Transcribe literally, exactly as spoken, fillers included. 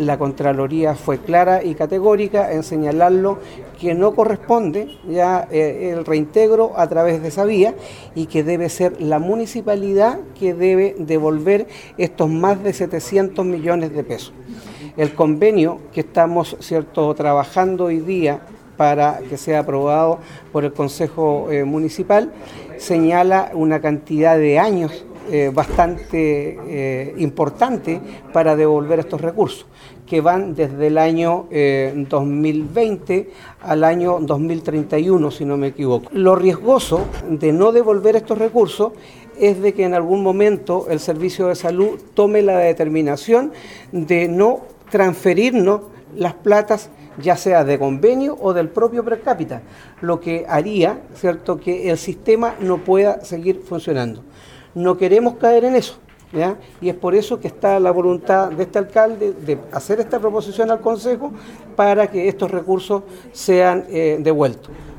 la Contraloría fue clara y categórica en señalarlo que no corresponde ya eh, el reintegro a través de esa vía y que debe ser la municipalidad que debe devolver estos más de setecientos millones de pesos. El convenio que estamos cierto trabajando hoy día para que sea aprobado por el Consejo eh, Municipal señala una cantidad de años eh, bastante eh, importante para devolver estos recursos, que van desde el año eh, dos mil veinte al año dos mil treinta y uno, si no me equivoco. Lo riesgoso de no devolver estos recursos es de que en algún momento el Servicio de Salud tome la determinación de no transferirnos las platas, ya sea de convenio o del propio per cápita, lo que haría, ¿cierto?, que el sistema no pueda seguir funcionando. No queremos caer en eso, ¿ya? Y es por eso que está la voluntad de este alcalde de hacer esta proposición al Consejo para que estos recursos sean eh, devueltos.